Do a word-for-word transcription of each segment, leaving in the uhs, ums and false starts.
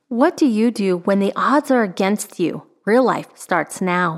What do you do when the odds are against you? Real Life starts now.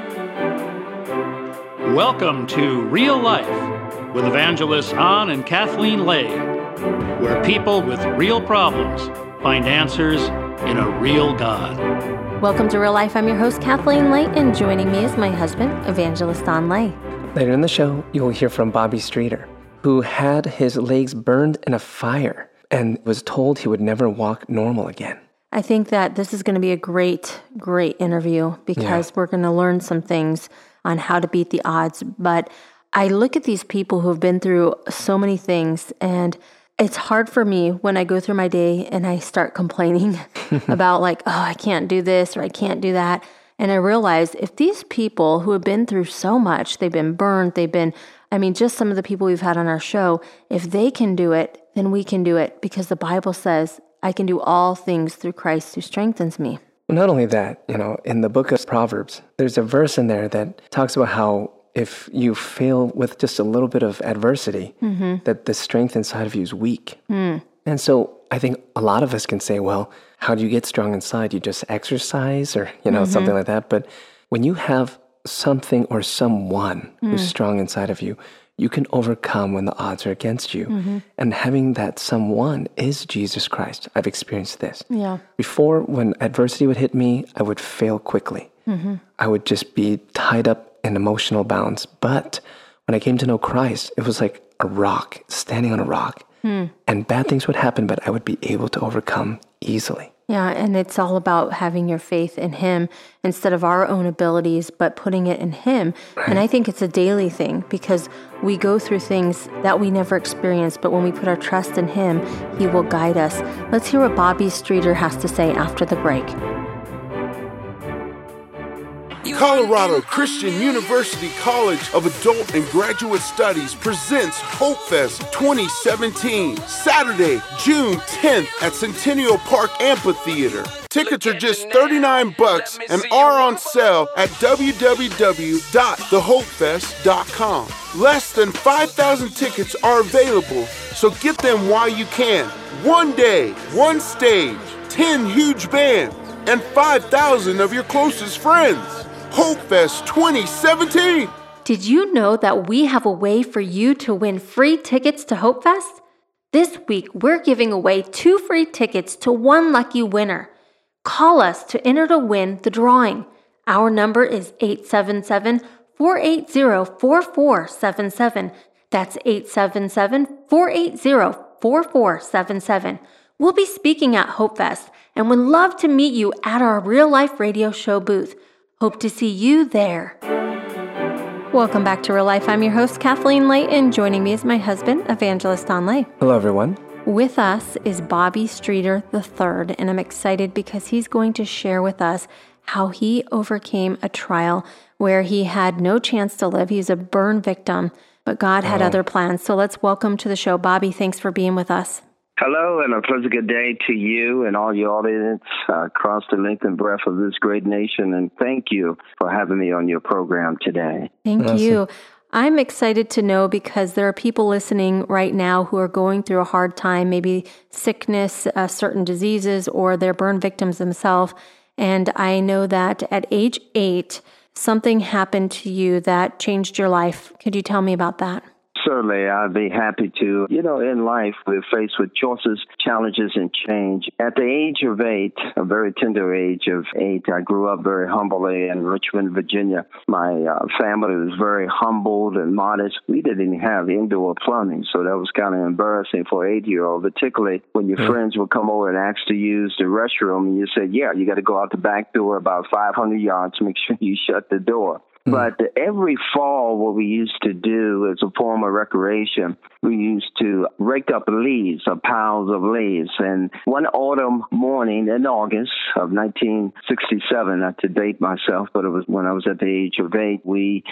Welcome to Real Life with evangelists An and Kathleen Lay, where people with real problems find answers in a real God. Welcome to Real Life. I'm your host, Kathleen Lay, and joining me is my husband, Evangelist An Lay. Later in the show, you will hear from Bobby Streeter, who had his legs burned in a fire and was told he would never walk normal again. I think that this is going to be a great, great interview because yeah. we're going to learn some things on how to beat the odds. But I look at these people who have been through so many things, and it's hard for me when I go through my day and I start complaining about like, oh, I can't do this or I can't do that. And I realize if these people who have been through so much, they've been burned, they've been, I mean, just some of the people we've had on our show, if they can do it, then we can do it because the Bible says, I can do all things through Christ who strengthens me. Not only that, you know, in the book of Proverbs, there's a verse in there that talks about how if you fail with just a little bit of adversity, mm-hmm. that the strength inside of you is weak. Mm. And so I think a lot of us can say, well, how do you get strong inside? You just exercise or, you know, mm-hmm. something like that. But when you have something or someone mm. who's strong inside of you, you can overcome when the odds are against you. Mm-hmm. And having that someone is Jesus Christ. I've experienced this. Yeah. Before, when adversity would hit me, I would fail quickly. Mm-hmm. I would just be tied up in emotional bounds. But when I came to know Christ, it was like a rock, standing on a rock. Mm. And bad things would happen, but I would be able to overcome easily. Yeah, and it's all about having your faith in Him instead of our own abilities, but putting it in Him. Right. And I think it's a daily thing because we go through things that we never experienced, but when we put our trust in Him, He will guide us. Let's hear what Bobby Streeter has to say after the break. Colorado Christian University College of Adult and Graduate Studies presents Hope Fest twenty seventeen, Saturday, June tenth at Centennial Park Amphitheater. Tickets are just thirty-nine bucks and are on sale at w w w dot the hope fest dot com. Less than five thousand tickets are available, so get them while you can. One day, one stage, ten huge bands, and five thousand of your closest friends. Hope Fest twenty seventeen. Did you know that we have a way for you to win free tickets to Hope Fest? This week, we're giving away two free tickets to one lucky winner. Call us to enter to win the drawing. Our number is eight seven seven, four eight zero, four four seven seven. That's eight seven seven, four eight zero, four four seven seven. We'll be speaking at Hope Fest and would love to meet you at our Real Life radio show booth. Hope to see you there. Welcome back to Real Life. I'm your host, Kathleen Lay, and joining me is my husband, Evangelist An Lay. Hello, everyone. With us is Bobby Streeter the third, and I'm excited because he's going to share with us how he overcame a trial where he had no chance to live. He's a burn victim, but God had oh. other plans. So let's welcome to the show, Bobby. Thanks for being with us. Hello, and a pleasant good day to you and all your audience uh, across the length and breadth of this great nation. And thank you for having me on your program today. Thank awesome. you. I'm excited to know because there are people listening right now who are going through a hard time, maybe sickness, uh, certain diseases, or they're burn victims themselves. And I know that at age eight, something happened to you that changed your life. Could you tell me about that? Certainly, I'd be happy to. You know, in life, we're faced with choices, challenges, and change. At the age of eight, a very tender age of eight, I grew up very humbly in Richmond, Virginia. My uh, family was very humbled and modest. We didn't even have indoor plumbing, so that was kind of embarrassing for an eight-year-old, particularly when your mm-hmm. friends would come over and ask to use the restroom, and you said, yeah, you got to go out the back door about five hundred yards, make sure you shut the door. But every fall, what we used to do as a form of recreation, we used to rake up leaves, or piles of leaves. And one autumn morning in August of nineteen sixty-seven, not to date myself, but it was when I was at the age of eight, we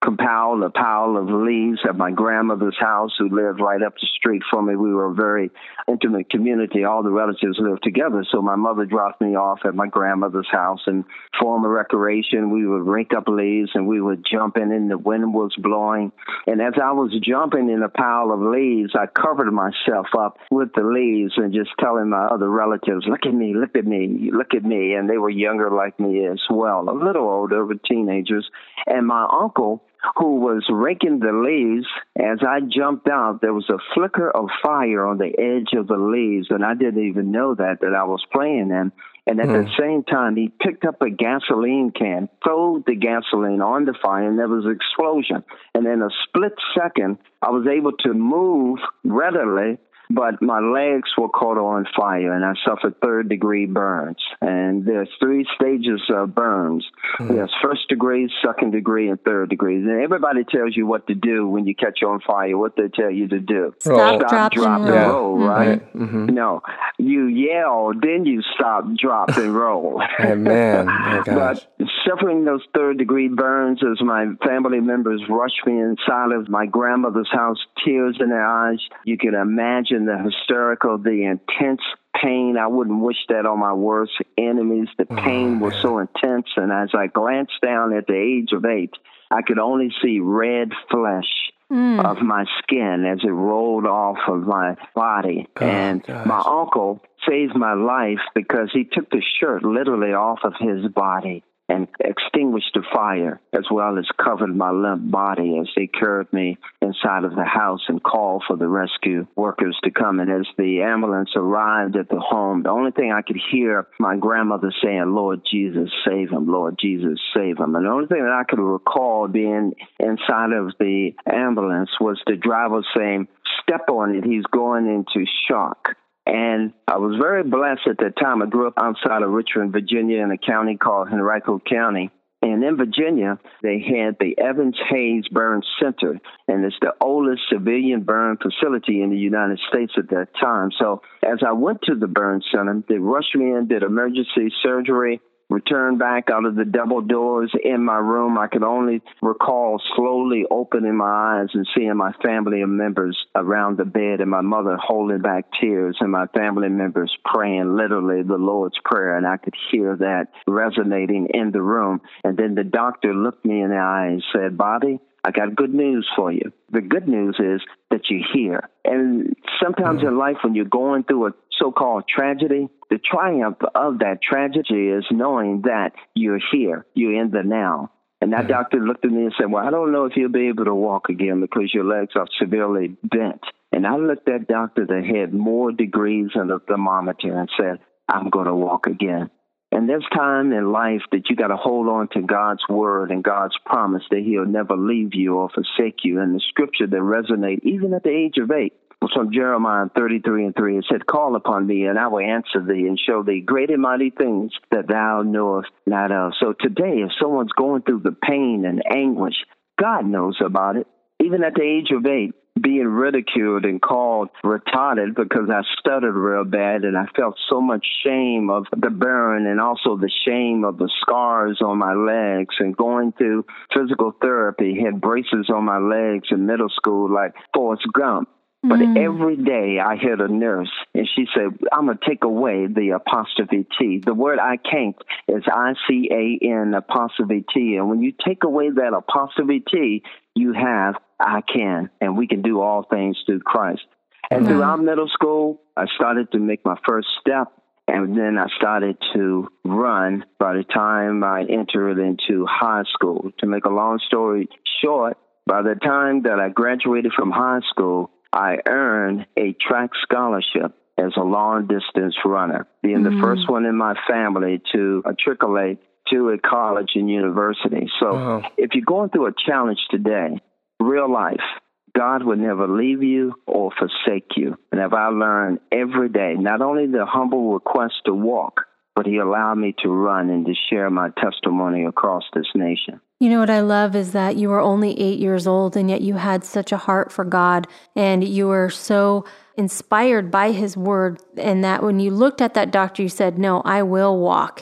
compiled a pile of leaves at my grandmother's house, who lived right up the street from me. We were a very intimate community. All the relatives lived together. So my mother dropped me off at my grandmother's house, and for a recreation, we would rake up leaves and we would jump in and the wind was blowing. And as I was jumping in a pile of leaves, I covered myself up with the leaves and just telling my other relatives, look at me, look at me, look at me. And they were younger like me as well, a little older, but teenagers. And my uncle, who was raking the leaves, as I jumped out, there was a flicker of fire on the edge of the leaves, and I didn't even know that, that I was playing them. And at mm. the same time, he picked up a gasoline can, threw the gasoline on the fire, and there was an explosion. And in a split second, I was able to move readily, but my legs were caught on fire, and I suffered third-degree burns. And there's three stages of burns. Mm. There's first degree, second degree, and third degree. And everybody tells you what to do when you catch on fire, what they tell you to do. Stop, stop drop, drop, and and roll, roll mm-hmm. right? Mm-hmm. No, you yell, then you stop, drop, and roll. Oh, man, my gosh. But suffering those third-degree burns as my family members rushed me inside of my grandmother's house, tears in their eyes, you can imagine the hysterical, the intense pain. I wouldn't wish that on my worst enemies. The pain oh, was so intense. And as I glanced down at the age of eight, I could only see red flesh mm. of my skin as it rolled off of my body. Oh, and gosh. My uncle saved my life because he took the shirt literally off of his body and extinguished the fire, as well as covered my limp body as they carried me inside of the house and called for the rescue workers to come. And as the ambulance arrived at the home, the only thing I could hear my grandmother saying, Lord Jesus, save him, Lord Jesus, save him. And the only thing that I could recall being inside of the ambulance was the driver saying, step on it, he's going into shock. And I was very blessed at that time. I grew up outside of Richmond, Virginia, in a county called Henrico County. And in Virginia, they had the Evans Hayes Burn Center, and it's the oldest civilian burn facility in the United States at that time. So as I went to the burn center, they rushed me in, did emergency surgery, returned back out of the double doors in my room. I could only recall slowly opening my eyes and seeing my family members around the bed and my mother holding back tears and my family members praying literally the Lord's Prayer. And I could hear that resonating in the room. And then the doctor looked me in the eye and said, Bobby, I got good news for you. The good news is that you're here. And sometimes mm-hmm. in life, when you're going through a so-called tragedy, the triumph of that tragedy is knowing that you're here, you're in the now. And that mm-hmm. doctor looked at me and said, well, I don't know if you'll be able to walk again because your legs are severely bent. And I looked at doctor that had more degrees than a thermometer and said, I'm going to walk again. And there's time in life that you got to hold on to God's word and God's promise that he'll never leave you or forsake you. And the scripture that resonate even at the age of eight was from Jeremiah thirty-three and three. It said, call upon me and I will answer thee and show thee great and mighty things that thou knowest not of. So today, if someone's going through the pain and anguish, God knows about it. Even at the age of eight, being ridiculed and called retarded because I stuttered real bad, and I felt so much shame of the burn and also the shame of the scars on my legs, and going through physical therapy, had braces on my legs in middle school like Forrest Gump. But mm. every day I heard a nurse, and she said, I'm going to take away the apostrophe T. The word I can't is I C A N apostrophe T. And when you take away that apostrophe T, you have I can, and we can do all things through Christ. And mm. throughout middle school, I started to make my first step, and then I started to run by the time I entered into high school. To make a long story short, by the time that I graduated from high school, I earned a track scholarship as a long-distance runner, being mm-hmm. the first one in my family to matriculate to a college and university. So uh-huh. if you're going through a challenge today, real life, God will never leave you or forsake you. And have I learned every day, not only the humble request to walk, but he allowed me to run and to share my testimony across this nation. You know what I love is that you were only eight years old, and yet you had such a heart for God, and you were so inspired by his word, and that when you looked at that doctor, you said, no, I will walk.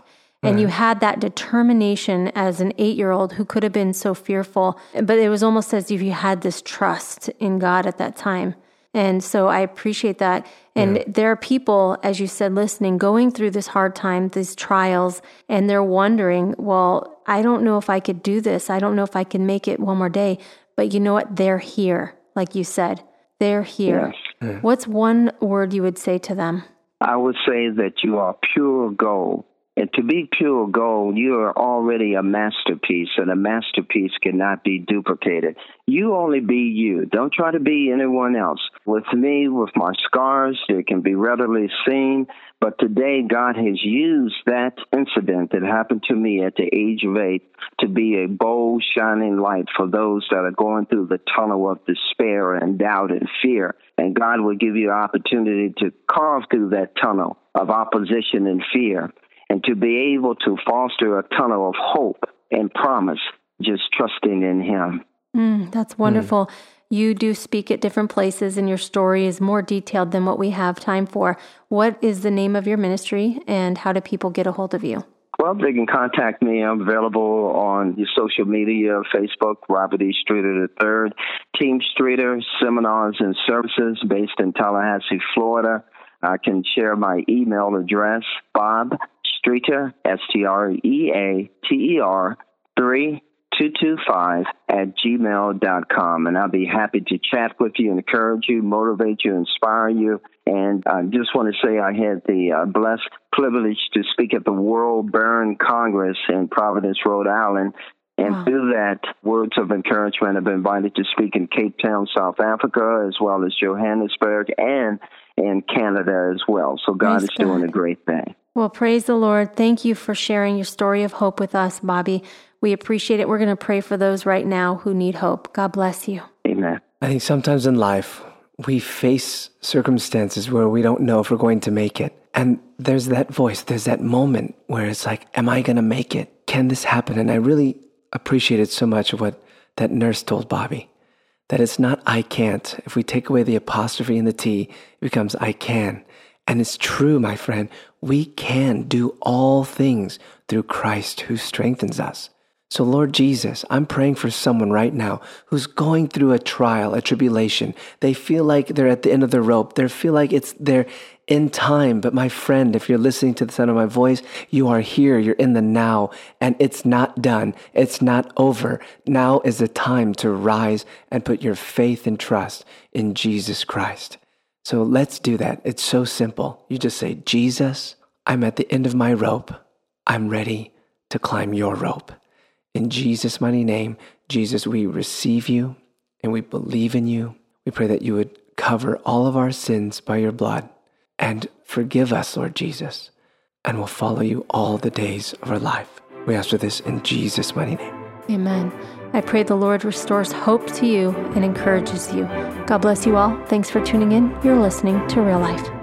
And you had that determination as an eight-year-old who could have been so fearful, but it was almost as if you had this trust in God at that time. And so I appreciate that. And yeah. there are people, as you said, listening, going through this hard time, these trials, and they're wondering, well, I don't know if I could do this. I don't know if I can make it one more day. But you know what? They're here, like you said. They're here. Yes. Yeah. What's one word you would say to them? I would say that you are pure gold. And to be pure gold, you are already a masterpiece, and a masterpiece cannot be duplicated. You only be you. Don't try to be anyone else. With me, with my scars, they can be readily seen. But today, God has used that incident that happened to me at the age of eight to be a bold, shining light for those that are going through the tunnel of despair and doubt and fear. And God will give you an opportunity to carve through that tunnel of opposition and fear, and to be able to foster a tunnel of hope and promise, just trusting in Him. Mm, that's wonderful. Mm. You do speak at different places, and your story is more detailed than what we have time for. What is the name of your ministry, and how do people get a hold of you? Well, they can contact me. I'm available on your social media, Facebook, Robert E. Streeter the third, Team Streeter Seminars and Services based in Tallahassee, Florida. I can share my email address, Bob Streeter, S T R E A T E R, three two two five at gmail dot com. And I'll be happy to chat with you, encourage you, motivate you, inspire you. And I just want to say I had the uh, blessed privilege to speak at the World Burn Congress in Providence, Rhode Island. And wow. through that, words of encouragement, I've been invited to speak in Cape Town, South Africa, as well as Johannesburg and in Canada as well. So God praise is God. doing a great thing. Well, praise the Lord. Thank you for sharing your story of hope with us, Bobby. We appreciate it. We're going to pray for those right now who need hope. God bless you. Amen. I think sometimes in life, we face circumstances where we don't know if we're going to make it. And there's that voice, there's that moment where it's like, am I going to make it? Can this happen? And I really appreciated so much of what that nurse told Bobby, that it's not I can't. If we take away the apostrophe and the T, it becomes I can. And it's true, my friend, we can do all things through Christ who strengthens us. So Lord Jesus, I'm praying for someone right now who's going through a trial, a tribulation. They feel like they're at the end of the rope. They feel like it's they're in time. But my friend, if you're listening to the sound of my voice, you are here. You're in the now, and it's not done. It's not over. Now is the time to rise and put your faith and trust in Jesus Christ. So let's do that. It's so simple. You just say, Jesus, I'm at the end of my rope. I'm ready to climb your rope. In Jesus' mighty name, Jesus, we receive you and we believe in you. We pray that you would cover all of our sins by your blood and forgive us, Lord Jesus, and we'll follow you all the days of our life. We ask for this in Jesus' mighty name. Amen. I pray the Lord restores hope to you and encourages you. God bless you all. Thanks for tuning in. You're listening to Real Life.